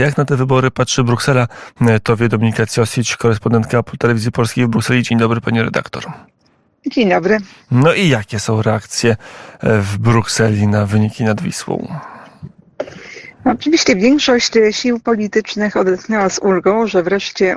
jak na te wybory patrzy Bruksela? To wie Dominika Ciosić, korespondentka Telewizji Polskiej w Brukseli. Dzień dobry, pani redaktor. Dzień dobry. No i jakie są reakcje w Brukseli na wyniki nad Wisłą? Oczywiście większość sił politycznych odetchnęła z ulgą, że wreszcie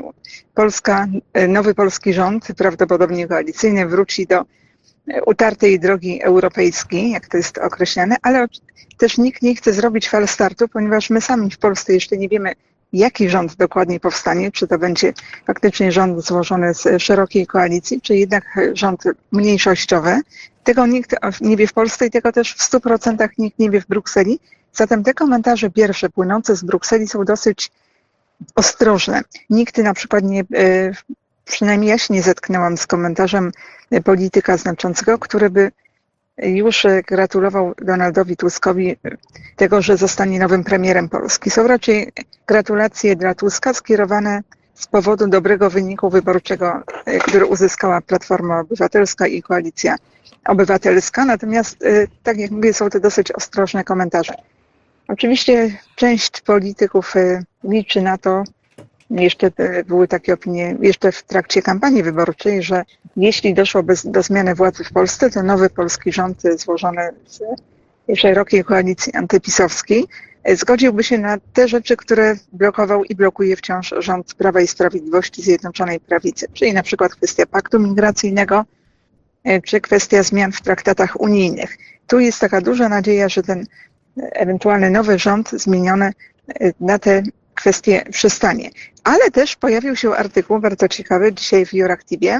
nowy polski rząd, prawdopodobnie koalicyjny, wróci do utartej drogi europejskiej, jak to jest określane, ale też nikt nie chce zrobić falstartu, ponieważ my sami w Polsce jeszcze nie wiemy, jaki rząd dokładnie powstanie, czy to będzie faktycznie rząd złożony z szerokiej koalicji, czy jednak rząd mniejszościowy. Tego nikt nie wie w Polsce i tego też w 100% nikt nie wie w Brukseli. Zatem te komentarze pierwsze płynące z Brukseli są dosyć ostrożne. Nikt na przykład nie, przynajmniej ja się nie zetknęłam z komentarzem polityka znaczącego, który by już gratulował Donaldowi Tuskowi tego, że zostanie nowym premierem Polski. Są raczej gratulacje dla Tuska skierowane z powodu dobrego wyniku wyborczego, który uzyskała Platforma Obywatelska i Koalicja Obywatelska. Natomiast, tak jak mówię, są to dosyć ostrożne komentarze. Oczywiście część polityków liczy na to, jeszcze były takie opinie, jeszcze w trakcie kampanii wyborczej, że jeśli doszło do zmiany władzy w Polsce, to nowy polski rząd złożony z szerokiej koalicji antypisowskiej zgodziłby się na te rzeczy, które blokował i blokuje wciąż rząd Prawa i Sprawiedliwości Zjednoczonej Prawicy, czyli na przykład kwestia paktu migracyjnego, czy kwestia zmian w traktatach unijnych. Tu jest taka duża nadzieja, że ten ewentualny nowy rząd zmieniony na te kwestie przystanie. Ale też pojawił się artykuł bardzo ciekawy dzisiaj w Euractivie,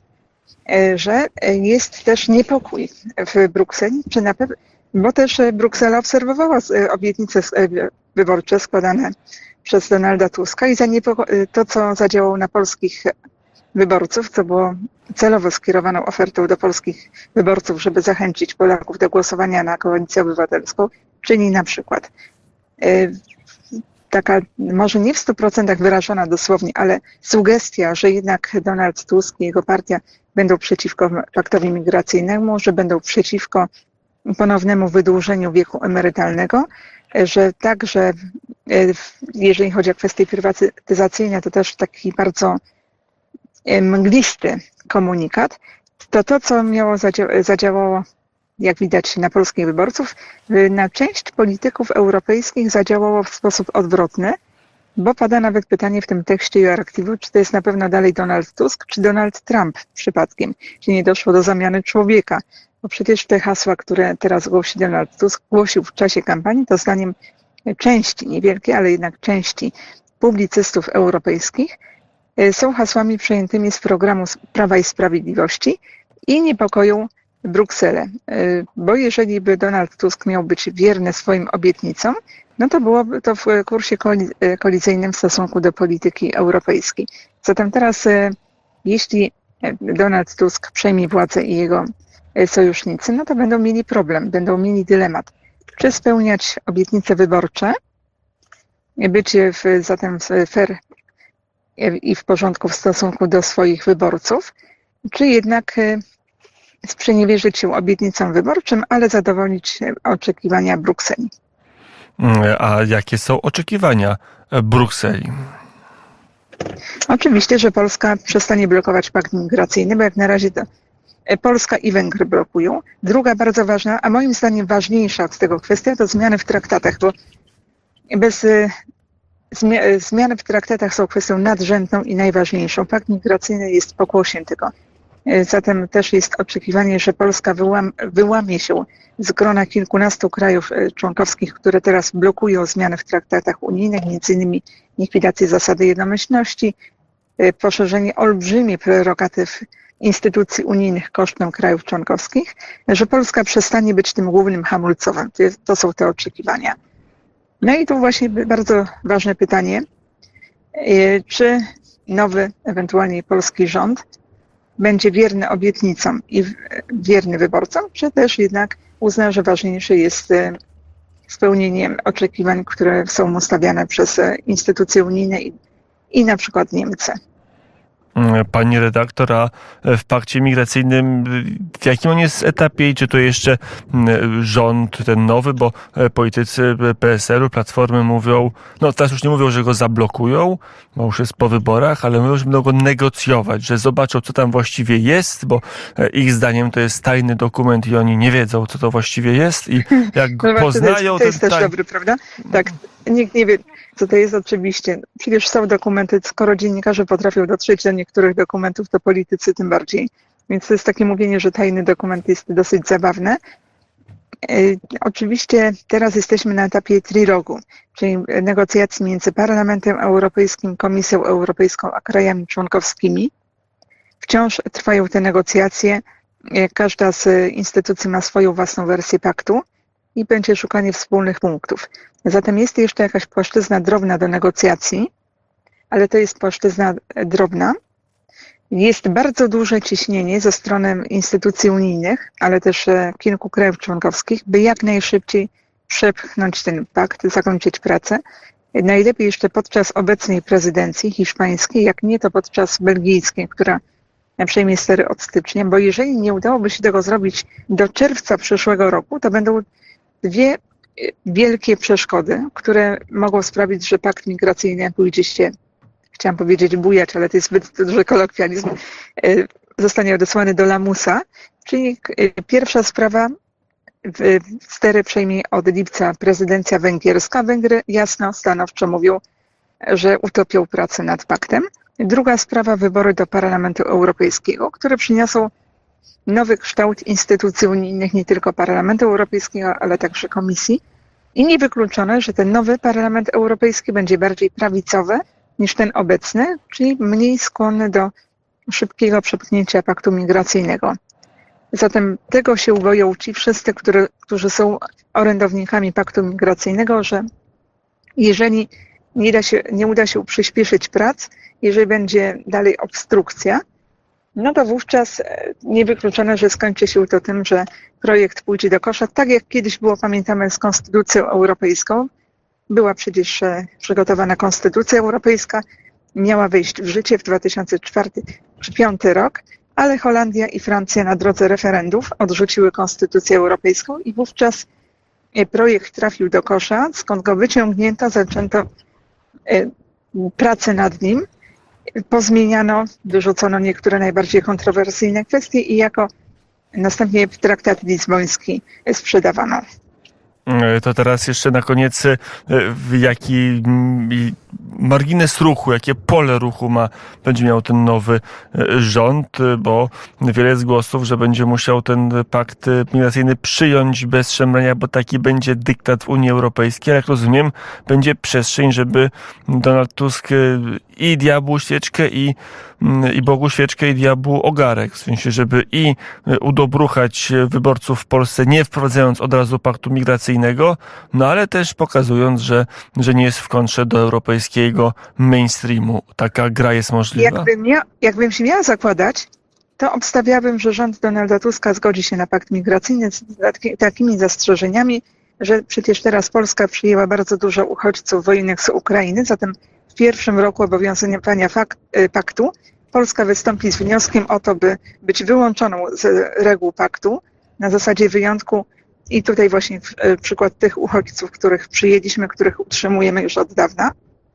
że jest też niepokój w Brukseli, czy na pewno, bo też Bruksela obserwowała obietnice wyborcze składane przez Donalda Tuska i to, co zadziałało na polskich wyborców, co było celowo skierowaną ofertą do polskich wyborców, żeby zachęcić Polaków do głosowania na Koalicję Obywatelską, czyli na przykład taka, może nie w 100% wyrażona dosłownie, ale sugestia, że jednak Donald Tusk i jego partia będą przeciwko paktowi migracyjnemu, że będą przeciwko ponownemu wydłużeniu wieku emerytalnego, że także jeżeli chodzi o kwestie prywatyzacyjne, to też taki bardzo mglisty komunikat, to co zadziałało, jak widać, na polskich wyborców, na część polityków europejskich zadziałało w sposób odwrotny, bo pada nawet pytanie w tym tekście Euractivu, czy to jest na pewno dalej Donald Tusk, czy Donald Trump przypadkiem, czy nie doszło do zamiany człowieka. Bo przecież te hasła, które teraz głosi Donald Tusk, głosił w czasie kampanii, to zdaniem części, niewielkiej, ale jednak części publicystów europejskich, są hasłami przejętymi z programu Prawa i Sprawiedliwości i niepokoją Brukselę. Bo jeżeli by Donald Tusk miał być wierny swoim obietnicom, no to byłoby to w kursie kolizyjnym w stosunku do polityki europejskiej. Zatem teraz, jeśli Donald Tusk przejmie władzę i jego sojusznicy, no to będą mieli problem, będą mieli dylemat. Czy spełniać obietnice wyborcze, być zatem fair i w porządku w stosunku do swoich wyborców, czy jednak sprzeniewierzyć się obietnicom wyborczym, ale zadowolić oczekiwania Brukseli. A jakie są oczekiwania Brukseli? Oczywiście, że Polska przestanie blokować pakt migracyjny, bo jak na razie to Polska i Węgry blokują. Druga bardzo ważna, a moim zdaniem ważniejsza od tego kwestia, to zmiany w traktatach, bo zmiany w traktatach są kwestią nadrzędną i najważniejszą. Pakt migracyjny jest pokłosiem tego. Zatem też jest oczekiwanie, że Polska wyłamie się z grona kilkunastu krajów członkowskich, które teraz blokują zmiany w traktatach unijnych, m.in. likwidację zasady jednomyślności, poszerzenie olbrzymich prerogatyw instytucji unijnych kosztem krajów członkowskich, że Polska przestanie być tym głównym hamulcowym. To są te oczekiwania. No i tu właśnie bardzo ważne pytanie, czy nowy, ewentualnie polski rząd będzie wierny obietnicom i wierny wyborcom, czy też jednak uzna, że ważniejsze jest spełnienie oczekiwań, które są mu stawiane przez instytucje unijne i na przykład Niemcy. pani redaktor, a w pakcie migracyjnym w jakim on jest etapie i czy to jeszcze rząd ten nowy, bo politycy PSL-u, Platformy mówią, no teraz już nie mówią, że go zablokują, bo już jest po wyborach, ale mówią, że będą go negocjować, że zobaczą, co tam właściwie jest, bo ich zdaniem to jest tajny dokument i oni nie wiedzą, co to właściwie jest i jak go poznają... To jest też dobry, prawda? Tak, nikt nie wie, co to jest oczywiście. Przecież są dokumenty, skoro dziennikarze potrafią dotrzeć do niektórych dokumentów, to politycy tym bardziej. Więc to jest takie mówienie, że tajny dokument jest dosyć zabawne. Oczywiście teraz jesteśmy na etapie trilogu, czyli negocjacji między Parlamentem Europejskim, Komisją Europejską a krajami członkowskimi. Wciąż trwają te negocjacje. Każda z instytucji ma swoją własną wersję paktu i będzie szukanie wspólnych punktów. Zatem jest jeszcze jakaś płaszczyzna drobna do negocjacji, ale to jest płaszczyzna drobna. Jest bardzo duże ciśnienie ze strony instytucji unijnych, ale też kilku krajów członkowskich, by jak najszybciej przepchnąć ten pakt, zakończyć pracę. Najlepiej jeszcze podczas obecnej prezydencji hiszpańskiej, jak nie to podczas belgijskiej, która przejmie stery od stycznia, bo jeżeli nie udałoby się tego zrobić do czerwca przyszłego roku, to będą dwie wielkie przeszkody, które mogą sprawić, że pakt migracyjny pójdzie się, chciałam powiedzieć bujać, ale to jest zbyt duży kolokwializm, zostanie odesłany do lamusa. Czyli pierwsza sprawa, stery przejmie od lipca prezydencja węgierska. Węgry jasno, stanowczo mówią, że utopią pracę nad paktem. Druga sprawa, wybory do Parlamentu Europejskiego, które przyniosą nowy kształt instytucji unijnych, nie tylko Parlamentu Europejskiego, ale także Komisji. I niewykluczone, że ten nowy Parlament Europejski będzie bardziej prawicowy niż ten obecny, czyli mniej skłonny do szybkiego przepchnięcia paktu migracyjnego. Zatem tego się boją ci wszyscy, którzy są orędownikami paktu migracyjnego, że jeżeli nie uda się przyspieszyć prac, jeżeli będzie dalej obstrukcja, no to wówczas niewykluczone, że skończy się to tym, że projekt pójdzie do kosza, tak jak kiedyś było, pamiętamy, z Konstytucją Europejską. Była przecież przygotowana Konstytucja Europejska, miała wejść w życie w 2004 czy 2005 rok, ale Holandia i Francja na drodze referendów odrzuciły Konstytucję Europejską i wówczas projekt trafił do kosza, skąd go wyciągnięto, zaczęto pracę nad nim, pozmieniano, wyrzucono niektóre najbardziej kontrowersyjne kwestie i jako następnie traktat lizboński sprzedawano. To teraz jeszcze na koniec, jaki margines ruchu, jakie pole ruchu będzie miał ten nowy rząd, bo wiele jest głosów, że będzie musiał ten pakt migracyjny przyjąć bez szemrania, bo taki będzie dyktat w Unii Europejskiej. Ale jak rozumiem, będzie przestrzeń, żeby Donald Tusk i diabłu świeczkę, i Bogu świeczkę, i diabłu ogarek. W sensie, żeby i udobruchać wyborców w Polsce, nie wprowadzając od razu paktu migracyjnego, no ale też pokazując, że nie jest w kontrze do europejskiego mainstreamu. Taka gra jest możliwa. Jakbym się miała zakładać, to obstawiałabym, że rząd Donalda Tuska zgodzi się na pakt migracyjny z takimi zastrzeżeniami, że przecież teraz Polska przyjęła bardzo dużo uchodźców wojennych z Ukrainy, zatem w pierwszym roku obowiązywania paktu Polska wystąpi z wnioskiem o to, by być wyłączoną z reguł paktu na zasadzie wyjątku. I tutaj właśnie przykład tych uchodźców, których przyjęliśmy, których utrzymujemy już od dawna.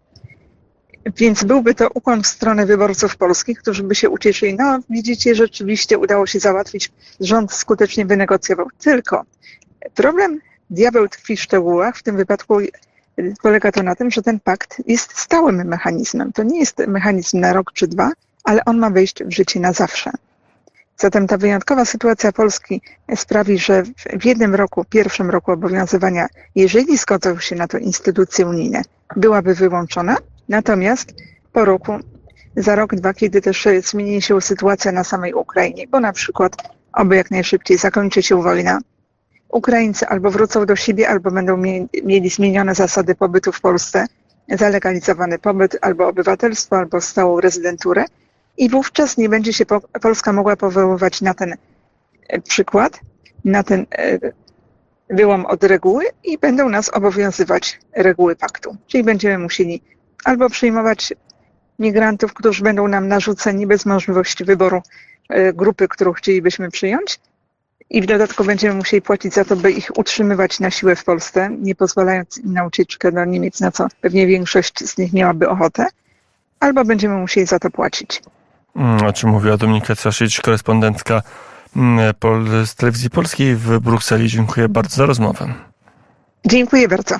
Więc byłby to ukłon w stronę wyborców polskich, którzy by się ucieszyli. No widzicie, rzeczywiście udało się załatwić, rząd skutecznie wynegocjował. Tylko problem, diabeł tkwi w szczegółach, w tym wypadku polega to na tym, że ten pakt jest stałym mechanizmem. To nie jest mechanizm na rok czy dwa, ale on ma wejść w życie na zawsze. Zatem ta wyjątkowa sytuacja Polski sprawi, że w jednym roku, pierwszym roku obowiązywania, jeżeli zgodzą się na to instytucje unijne, byłaby wyłączona. Natomiast po roku, za rok, dwa, kiedy też zmieni się sytuacja na samej Ukrainie, bo na przykład oby jak najszybciej zakończy się wojna, Ukraińcy albo wrócą do siebie, albo będą mieli zmienione zasady pobytu w Polsce, zalegalizowany pobyt, albo obywatelstwo, albo stałą rezydenturę. I wówczas nie będzie się Polska mogła powoływać na ten przykład, na ten wyłom od reguły i będą nas obowiązywać reguły paktu. Czyli będziemy musieli albo przyjmować migrantów, którzy będą nam narzuceni bez możliwości wyboru grupy, którą chcielibyśmy przyjąć. I w dodatku będziemy musieli płacić za to, by ich utrzymywać na siłę w Polsce, nie pozwalając im na ucieczkę do Niemiec, na co pewnie większość z nich miałaby ochotę, albo będziemy musieli za to płacić. O czym mówiła Dominika Cwasić, korespondentka z Telewizji Polskiej w Brukseli. Dziękuję bardzo za rozmowę. Dziękuję bardzo.